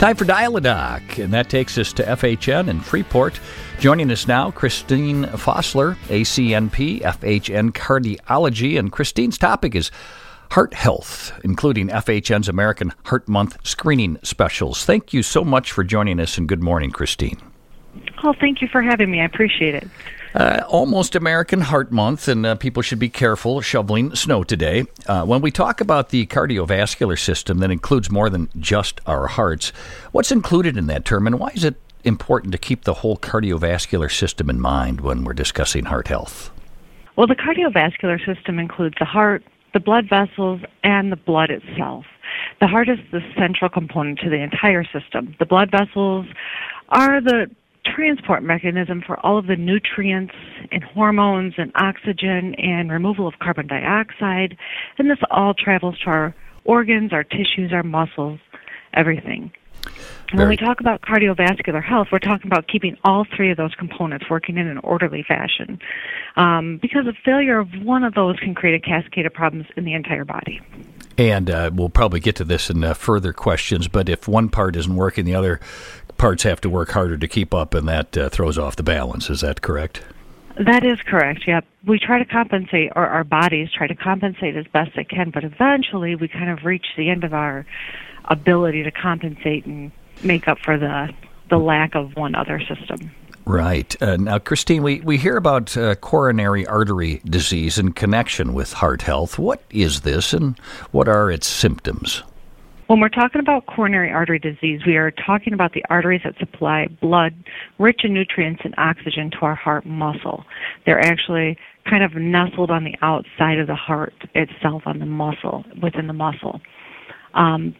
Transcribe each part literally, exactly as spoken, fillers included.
Time for Dial-A-Doc, and that takes us to F H N in Freeport. Joining us now, Christine Fossler, A C N P, F H N Cardiology, and Christine's topic is heart health, including F H N's American Heart Month screening specials. Thank you so much for joining us, and good morning, Christine. Oh, thank you for having me. I appreciate it. Uh, almost American Heart Month, and uh, people should be careful shoveling snow today. Uh, when we talk about the cardiovascular system that includes more than just our hearts, what's included in that term, and why is it important to keep the whole cardiovascular system in mind when we're discussing heart health? Well, the cardiovascular system includes the heart, the blood vessels, and the blood itself. The heart is the central component to the entire system. The blood vessels are the transport mechanism for all of the nutrients and hormones and oxygen and removal of carbon dioxide, and this all travels to our organs, our tissues, our muscles, everything. And when we talk about cardiovascular health, we're talking about keeping all three of those components working in an orderly fashion, um, because a failure of one of those can create a cascade of problems in the entire body. And uh, we'll probably get to this in uh, further questions, but if one part isn't working, the other parts have to work harder to keep up, and that uh, throws off the balance. Is that correct? That is correct, yep. We try to compensate, or our bodies try to compensate as best they can, but eventually we kind of reach the end of our ability to compensate and make up for the the lack of one other system. Right. Uh, now, Christine, we, we hear about uh, coronary artery disease in connection with heart health. What is this, and what are its symptoms? When we're talking about coronary artery disease, we are talking about the arteries that supply blood rich in nutrients and oxygen to our heart muscle. They're actually kind of nestled on the outside of the heart itself, on the muscle, within the muscle. Um,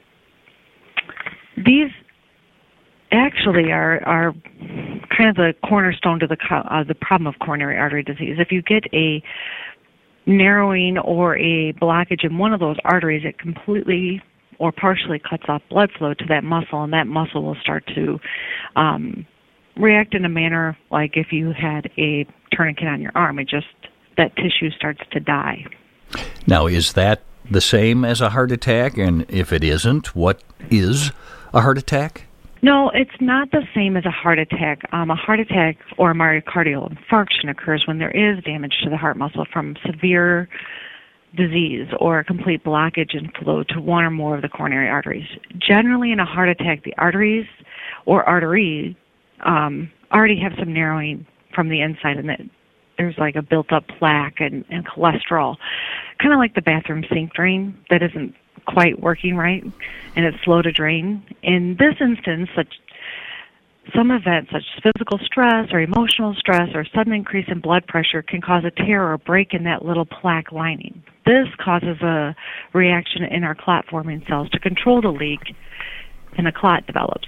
these actually are, are kind of the cornerstone to the uh, the problem of coronary artery disease. If you get a narrowing or a blockage in one of those arteries, it completely or partially cuts off blood flow to that muscle, and that muscle will start to um, react in a manner like if you had a tourniquet on your arm. It just, that tissue starts to die. Now, is that the same as a heart attack? And if it isn't, what is a heart attack? No, it's not the same as a heart attack. Um, a heart attack or a myocardial infarction occurs when there is damage to the heart muscle from severe disease or a complete blockage in flow to one or more of the coronary arteries. Generally, in a heart attack, the arteries or artery um, already have some narrowing from the inside, and that there's like a built-up plaque and, and cholesterol, kind of like the bathroom sink drain that isn't quite working right, and it's slow to drain. In this instance, such some events such as physical stress or emotional stress or sudden increase in blood pressure can cause a tear or break in that little plaque lining. This causes a reaction in our clot-forming cells to control the leak, and a clot develops.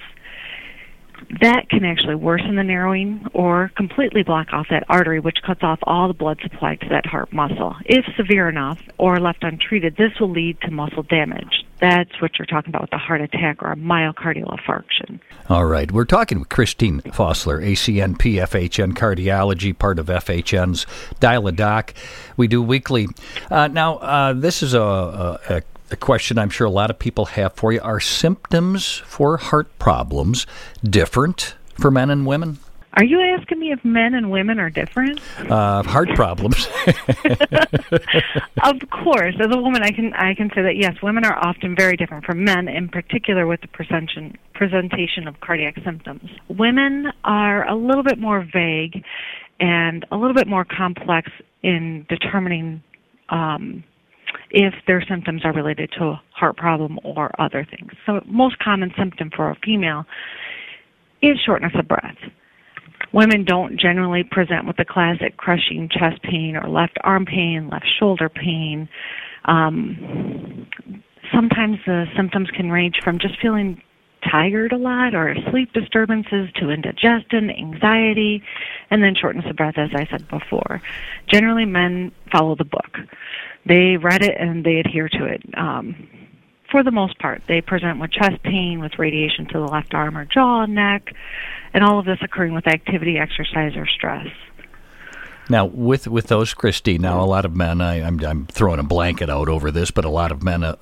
That can actually worsen the narrowing or completely block off that artery, which cuts off all the blood supply to that heart muscle. If severe enough or left untreated, this will lead to muscle damage. That's what you're talking about with a heart attack or a myocardial infarction. All right. We're talking with Christine Fossler, A C N P, F H N Cardiology, part of F H N's Dial-A-Doc. We do weekly. Uh, now, uh, this is a, a, a question I'm sure a lot of people have for you. Are symptoms for heart problems different for men and women? Are you asking me if men and women are different? Uh, heart problems. Of course. As a woman, I can I can say that, yes, women are often very different from men, in particular with the presentation, presentation of cardiac symptoms. Women are a little bit more vague and a little bit more complex in determining um, if their symptoms are related to a heart problem or other things. So most common symptom for a female is shortness of breath. Women don't generally present with the classic crushing chest pain or left arm pain, left shoulder pain. Um, sometimes the symptoms can range from just feeling tired a lot or sleep disturbances to indigestion, anxiety, and then shortness of breath, as I said before. Generally, men follow the book. They read it and they adhere to it. Um, for the most part, they present with chest pain, with radiation to the left arm or jaw, neck, and all of this occurring with activity, exercise, or stress. Now, with with those, Christy, now a lot of men, I, I'm I'm throwing a blanket out over this, but a lot of men of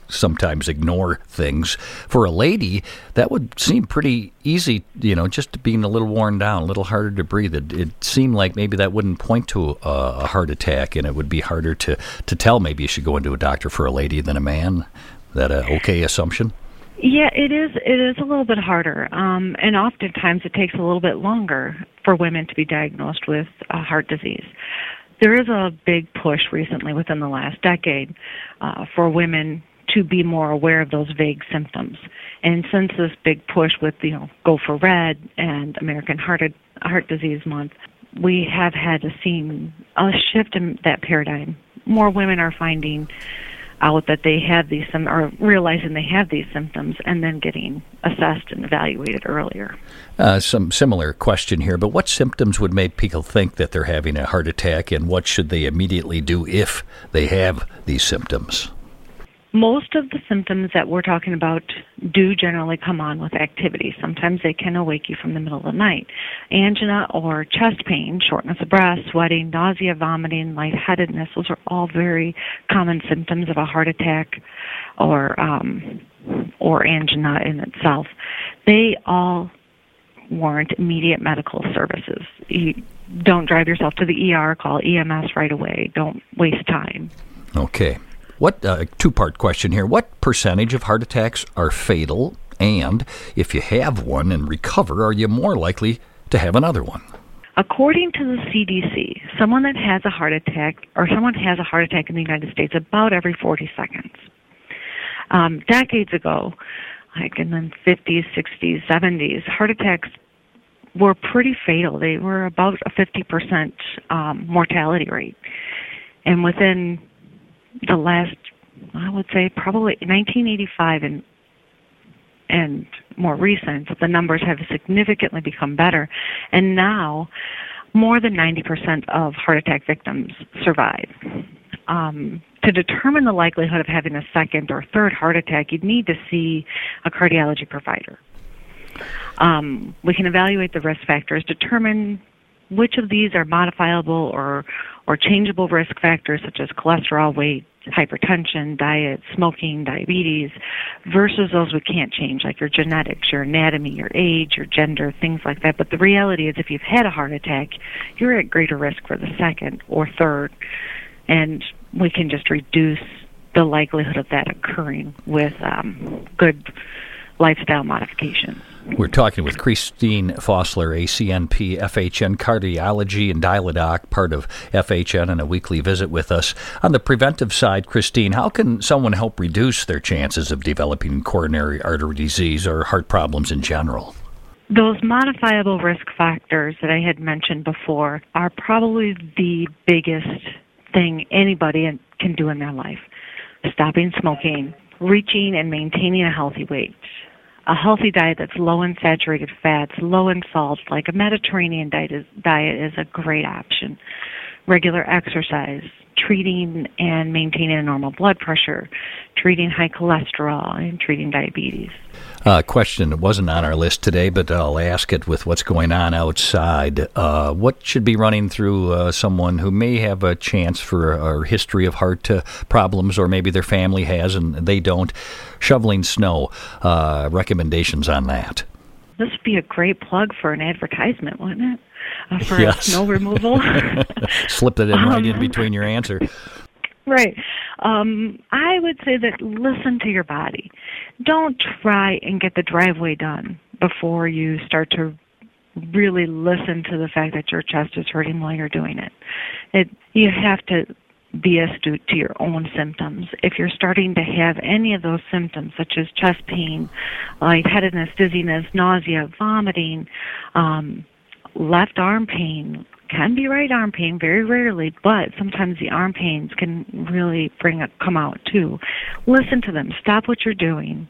sometimes ignore things. For a lady, that would seem pretty easy, you know, just being a little worn down, a little harder to breathe. It, it seemed like maybe that wouldn't point to a, a heart attack, and it would be harder to, to tell maybe you should go into a doctor for a lady than a man. Is that an okay assumption? Yeah, it is. It is a little bit harder, um, and oftentimes it takes a little bit longer for women to be diagnosed with uh, heart disease. There is a big push recently within the last decade uh, for women to be more aware of those vague symptoms. And since this big push with, you know, Go for Red and American Heart Heart Disease Month, we have had to see a shift in that paradigm. More women are finding out that they have these symptoms, or realizing they have these symptoms, and then getting assessed and evaluated earlier. Uh, some similar question here, but what symptoms would make people think that they're having a heart attack, and what should they immediately do if they have these symptoms? Most of the symptoms that we're talking about do generally come on with activity. Sometimes they can awake you from the middle of the night. Angina or chest pain, shortness of breath, sweating, nausea, vomiting, lightheadedness, those are all very common symptoms of a heart attack or um, or angina in itself. They all warrant immediate medical services. You don't drive yourself to the E R, call E M S right away. Don't waste time. Okay. What uh, two-part question here. What percentage of heart attacks are fatal? And if you have one and recover, are you more likely to have another one? According to the C D C, someone that has a heart attack, or someone has a heart attack in the United States about every forty seconds. Um, decades ago, like in the fifties, sixties, seventies, heart attacks were pretty fatal. They were about a fifty percent um, mortality rate. And within the last, I would say probably nineteen eighty-five and and more recent, the numbers have significantly become better. And now, more than ninety percent of heart attack victims survive. Um, to determine the likelihood of having a second or third heart attack, you'd need to see a cardiology provider. Um, we can evaluate the risk factors, determine which of these are modifiable or or changeable risk factors such as cholesterol, weight, hypertension, diet, smoking, diabetes, versus those we can't change, like your genetics, your anatomy, your age, your gender, things like that. But the reality is if you've had a heart attack, you're at greater risk for the second or third, and we can just reduce the likelihood of that occurring with um, good lifestyle modifications. We're talking with Christine Fossler, A C N P, F H N Cardiology, and Dialadoc, part of F H N, and a weekly visit with us. On the preventive side, Christine, how can someone help reduce their chances of developing coronary artery disease or heart problems in general? Those modifiable risk factors that I had mentioned before are probably the biggest thing anybody can do in their life. Stopping smoking, reaching and maintaining a healthy weight, a healthy diet that's low in saturated fats, low in salt, like a Mediterranean diet is, diet is a great option. Regular exercise, treating and maintaining a normal blood pressure, treating high cholesterol, and treating diabetes. A uh, question that wasn't on our list today, but I'll ask it with what's going on outside. Uh, what should be running through uh, someone who may have a chance for a, a history of heart uh, problems, or maybe their family has and they don't? Shoveling snow, uh, recommendations on that? This would be a great plug for an advertisement, wouldn't it? Uh, for yes. snow removal. Slip that in um, right in between your answer. Right. Um, I would say that listen to your body. Don't try and get the driveway done before you start to really listen to the fact that your chest is hurting while you're doing it. It you have to be astute to your own symptoms. If you're starting to have any of those symptoms, such as chest pain, lightheadedness, dizziness, nausea, vomiting, um, left arm pain, can be right arm pain, very rarely, but sometimes the arm pains can really bring a, come out too. Listen to them. Stop what you're doing.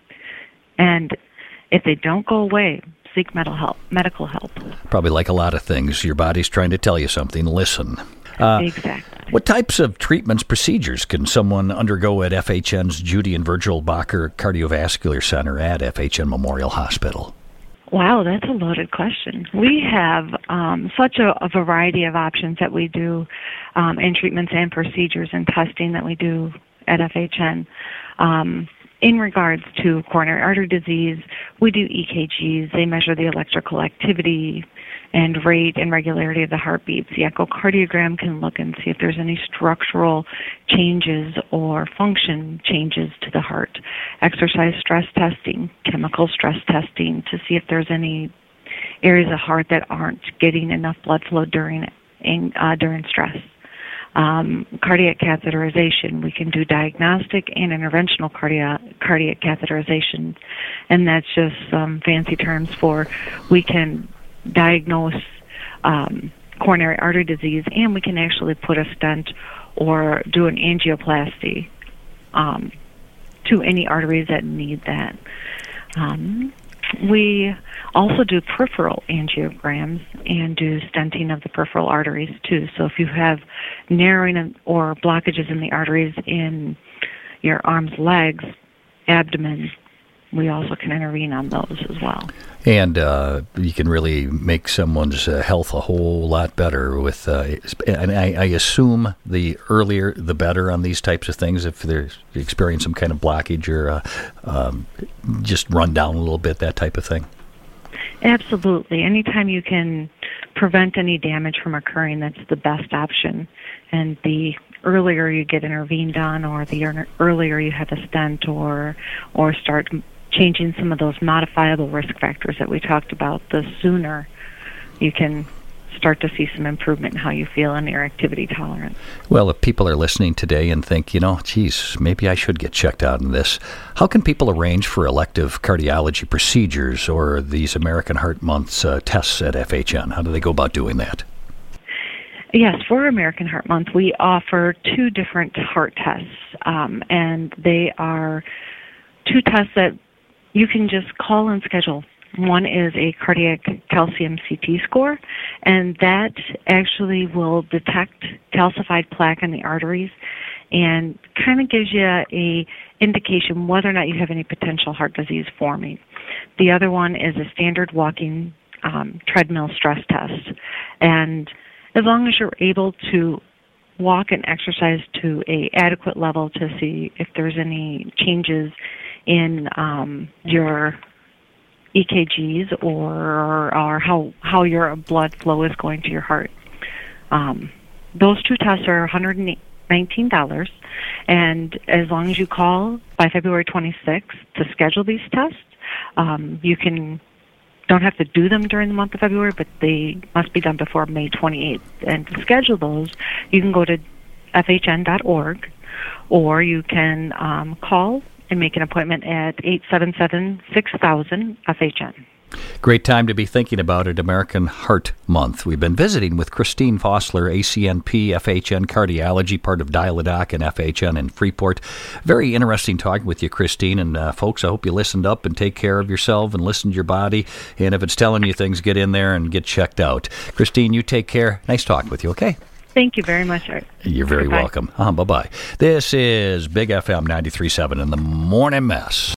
And if they don't go away, seek medical help. Medical help. Probably like a lot of things, your body's trying to tell you something. Listen. Uh, exactly. What types of treatments, procedures can someone undergo at F H N's Judy and Virgil Bacher Cardiovascular Center at F H N Memorial Hospital? Wow, that's a loaded question. We have um, such a, a variety of options that we do um, in treatments and procedures and testing that we do at F H N. Um, in regards to coronary artery disease, we do E K Gs. They measure the electrical activity and rate and regularity of the heartbeats. The echocardiogram can look and see if there's any structural changes or function changes to the heart. Exercise stress testing, chemical stress testing to see if there's any areas of heart that aren't getting enough blood flow during uh, during stress. Um, cardiac catheterization, we can do diagnostic and interventional cardiac, cardiac catheterization, and that's just some fancy terms for we can diagnose um, coronary artery disease, and we can actually put a stent or do an angioplasty um, to any arteries that need that. Um, We also do peripheral angiograms and do stenting of the peripheral arteries too. So if you have narrowing or blockages in the arteries in your arms, legs, abdomen, we also can intervene on those as well. And uh, you can really make someone's uh, health a whole lot better with, uh, and I, I assume the earlier the better on these types of things. If they're experiencing some kind of blockage or uh, um, just run down a little bit, that type of thing. Absolutely. Anytime you can prevent any damage from occurring, that's the best option. And the earlier you get intervened on, or the earlier you have a stent, or or start changing some of those modifiable risk factors that we talked about, the sooner you can start to see some improvement in how you feel and your activity tolerance. Well, if people are listening today and think, you know, geez, maybe I should get checked out in this, how can people arrange for elective cardiology procedures or these American Heart Month's uh, tests at F H N? How do they go about doing that? Yes, for American Heart Month, we offer two different heart tests, um, and they are two tests that you can just call and schedule. One is a cardiac calcium C T score, and that actually will detect calcified plaque in the arteries and kind of gives you a indication whether or not you have any potential heart disease forming. The other one is a standard walking um, treadmill stress test, and as long as you're able to walk and exercise to a adequate level to see if there's any changes in um, your E K Gs or or how how your blood flow is going to your heart. Um, those two tests are one hundred nineteen dollars, and as long as you call by February twenty-sixth to schedule these tests, um, you can don't have to do them during the month of February, but they must be done before May twenty-eighth. And to schedule those, you can go to F H N dot org, or you can um, call and make an appointment at eight seven seven, six thousand F H N. Great time to be thinking about it, American Heart Month. We've been visiting with Christine Fossler, A C N P, F H N Cardiology, part of Dial-A-Doc and F H N in Freeport. Very interesting talking with you, Christine. And uh, folks, I hope you listened up and take care of yourself and listen to your body. And if it's telling you things, get in there and get checked out. Christine, you take care. Nice talking with you, okay? Thank you very much, Art. You're very Bye-bye. welcome. Uh, bye-bye. This is Big F M ninety-three point seven in the Morning Mess.